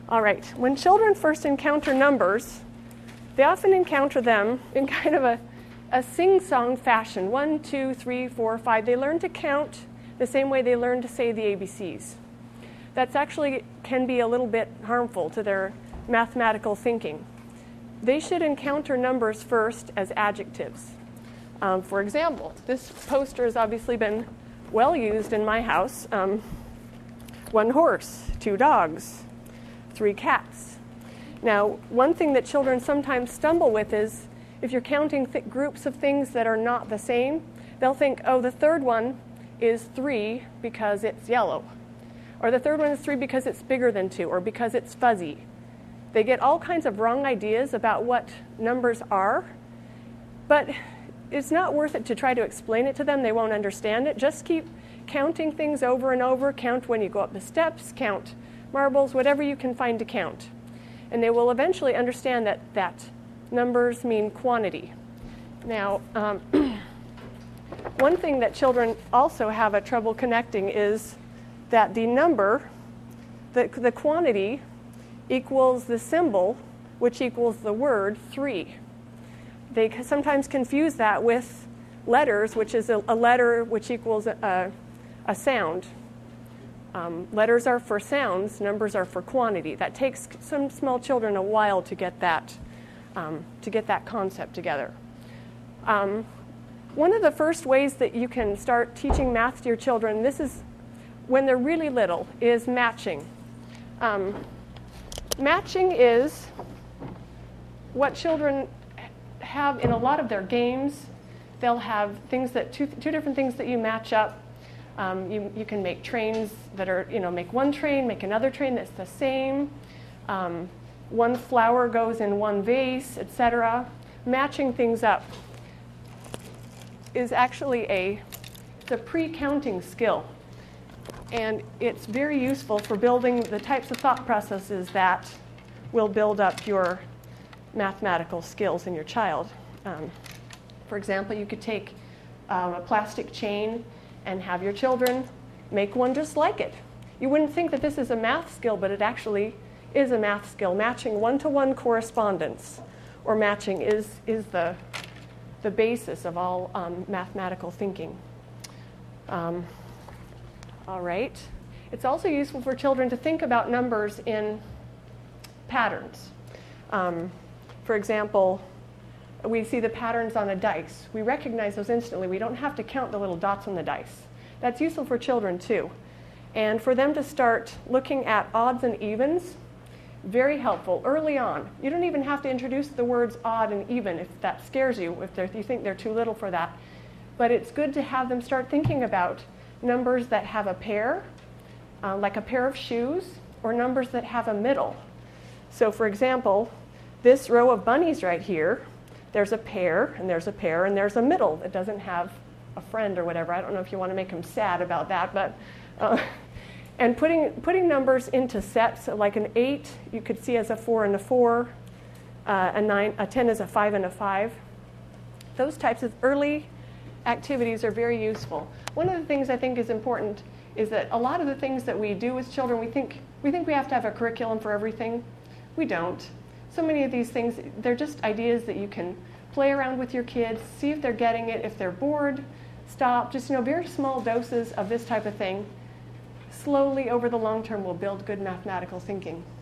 All right, when children first encounter numbers, they often encounter them in kind of a sing-song fashion. 1, 2, 3, 4, 5. They learn to count the same way they learn to say the ABCs. That's actually can be a little bit harmful to their mathematical thinking. They should encounter numbers first as adjectives. For example, this poster has obviously been well used in my house. 1 horse, 2 dogs, 3 cats. Now, one thing that children sometimes stumble with is if you're counting groups of things that are not the same, they'll think, oh, the third one is 3 because it's yellow. Or the third one is 3 because it's bigger than 2, or because it's fuzzy. They get all kinds of wrong ideas about what numbers are, but it's not worth it to try to explain it to them. They won't understand it. Just keep counting things over and over. Count when you go up the steps, count marbles, whatever you can find to count. And they will eventually understand that numbers mean quantity. Now, one thing that children also have a trouble connecting is that the number, the quantity, equals the symbol, which equals the word 3. They sometimes confuse that with letters, which is a letter which equals a sound. Letters are for sounds, numbers are for quantity. That takes some small children a while to get that concept together. One of the first ways that you can start teaching math to your children, this is when they're really little, is matching. Matching is what children have in a lot of their games. They'll have things that two different things that you match up. You can make trains that are, make one train, make another train that's the same. One flower goes in one vase, etc. Matching things up is actually it's a pre-counting skill. And it's very useful for building the types of thought processes that will build up your mathematical skills in your child. For example, you could take a plastic chain and have your children make one just like it. You wouldn't think that this is a math skill, but it actually is a math skill. Matching one-to-one correspondence, or matching, is the basis of all mathematical thinking. All right. It's also useful for children to think about numbers in patterns. For example, we see the patterns on a dice. We recognize those instantly. We don't have to count the little dots on the dice. That's useful for children too. And for them to start looking at odds and evens, very helpful early on. You don't even have to introduce the words odd and even if that scares you, if you think they're too little for that. But it's good to have them start thinking about numbers that have a pair, like a pair of shoes, or numbers that have a middle. So for example, this row of bunnies right here, there's a pair, and there's a pair, and there's a middle that doesn't have a friend or whatever. I don't know if you want to make them sad about that, but and putting numbers into sets, like an 8 you could see as a 4 and a 4, a 10 as a 5 and a 5. Those types of early activities are very useful. One of the things I think is important is that a lot of the things that we do as children, we think we have to have a curriculum for everything. We don't. So many of these things, they're just ideas that you can play around with your kids, see if they're getting it. If they're bored, stop. Just very small doses of this type of thing slowly over the long term will build good mathematical thinking.